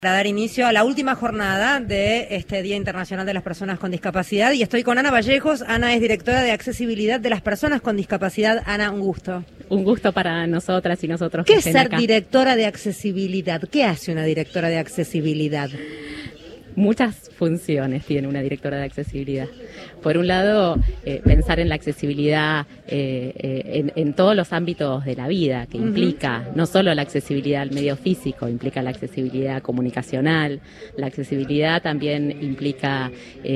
Para dar inicio a la última jornada de este Día Internacional de las Personas con Discapacidad y estoy con Ana Vallejos. Ana es directora de accesibilidad de las personas con discapacidad. Ana, un gusto. Un gusto para nosotras y nosotros. ¿Qué es ser directora de accesibilidad? ¿Qué hace una directora de accesibilidad? Muchas funciones tiene una directora de accesibilidad. Por un lado, pensar en la accesibilidad en todos los ámbitos de la vida, que implica no solo la accesibilidad al medio físico, implica la accesibilidad comunicacional, la accesibilidad también implica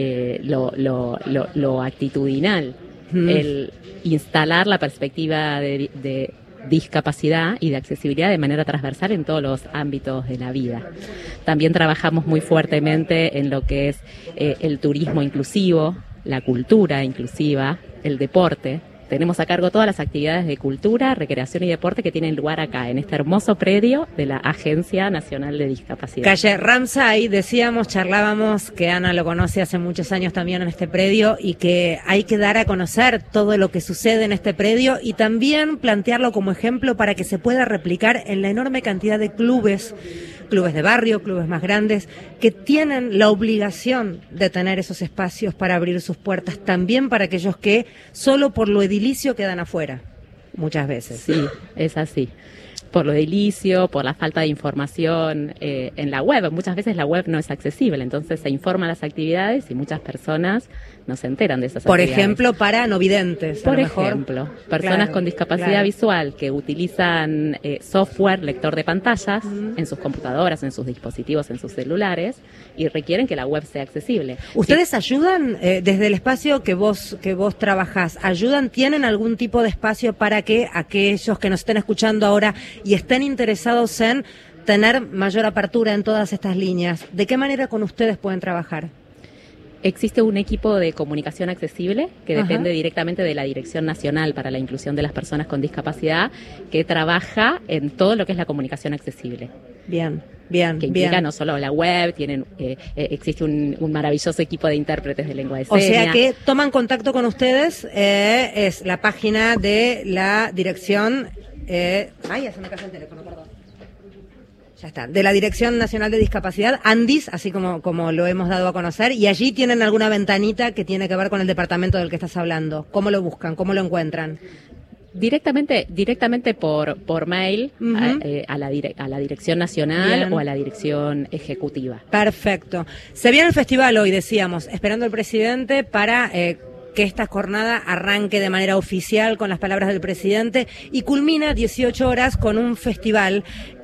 lo actitudinal, el instalar la perspectiva de discapacidad y de accesibilidad de manera transversal en todos los ámbitos de la vida. También trabajamos muy fuertemente en lo que es el turismo inclusivo, la cultura inclusiva, el deporte. Tenemos a cargo todas las actividades de cultura, recreación y deporte que tienen lugar acá, en este hermoso predio de la Agencia Nacional de Discapacidad. Calle Ramsay, decíamos, charlábamos, que Ana lo conoce hace muchos años también en este predio y que hay que dar a conocer todo lo que sucede en este predio y también plantearlo como ejemplo para que se pueda replicar en la enorme cantidad de clubes de barrio, clubes más grandes, que tienen la obligación de tener esos espacios para abrir sus puertas, también para aquellos que solo por lo edilicio quedan afuera, muchas veces. Sí, es así. Por lo edilicio, por la falta de información en la web. Muchas veces la web no es accesible, entonces se informan las actividades y muchas personas no se enteran de esas actividades. Por ejemplo, para no videntes. Por ejemplo, personas con discapacidad visual que utilizan software lector de pantallas en sus computadoras, en sus dispositivos, en sus celulares y requieren que la web sea accesible. ¿Ustedes ayudan desde el espacio que vos trabajás? ¿Ayudan? ¿Tienen algún tipo de espacio para que aquellos que nos estén escuchando ahora y estén interesados en tener mayor apertura en todas estas líneas? ¿De qué manera con ustedes pueden trabajar? Existe un equipo de comunicación accesible que depende directamente de la Dirección Nacional para la Inclusión de las Personas con Discapacidad, que trabaja en todo lo que es la comunicación accesible. Bien. Que implica no solo la web, existe un maravilloso equipo de intérpretes de lengua de señas. O sea que toman contacto con ustedes, es la página de la dirección... ya se me cayó el teléfono, perdón. Ya está, de la Dirección Nacional de Discapacidad, ANDIS, así como lo hemos dado a conocer, y allí tienen alguna ventanita que tiene que ver con el departamento del que estás hablando. ¿Cómo lo buscan? ¿Cómo lo encuentran? Directamente por mail a la Dirección Nacional o a la Dirección Ejecutiva. Perfecto. Se viene el festival hoy, decíamos, esperando al presidente para... que esta jornada arranque de manera oficial con las palabras del presidente y culmina 18 horas con un festival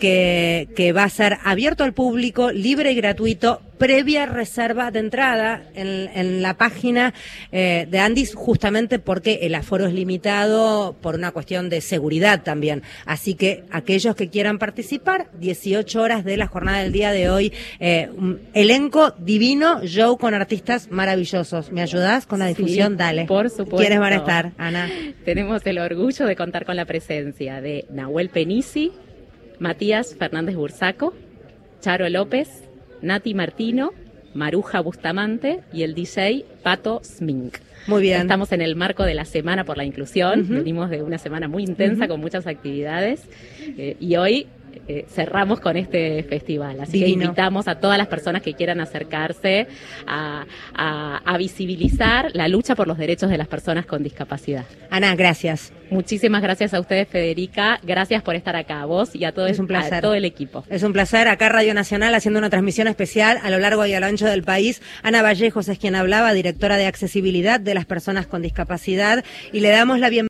que va a ser abierto al público, libre y gratuito, previa reserva de entrada en la página de Andis, justamente porque el aforo es limitado por una cuestión de seguridad también. Así que aquellos que quieran participar, 18 horas de la jornada del día de hoy, un elenco divino, show con artistas maravillosos. ¿Me ayudás con la difusión? Sí, dale. Por supuesto. ¿Quiénes van a estar, Ana? Tenemos el orgullo de contar con la presencia de Nahuel Penisi, Matías Fernández Bursaco, Charo López, Nati Martino, Maruja Bustamante y el DJ Pato Smink. Muy bien. Estamos en el marco de la Semana por la Inclusión. Venimos de una semana muy intensa con muchas actividades y hoy cerramos con este festival. Así que invitamos a todas las personas que quieran acercarse a visibilizar la lucha por los derechos de las personas con discapacidad. Ana, gracias. Muchísimas gracias a ustedes, Federica. Gracias por estar acá, a vos y a todo el equipo. Es un placer. Acá Radio Nacional haciendo una transmisión especial a lo largo y a lo ancho del país. Ana Vallejos es quien hablaba, directora de accesibilidad de las personas con discapacidad, y le damos la bienvenida.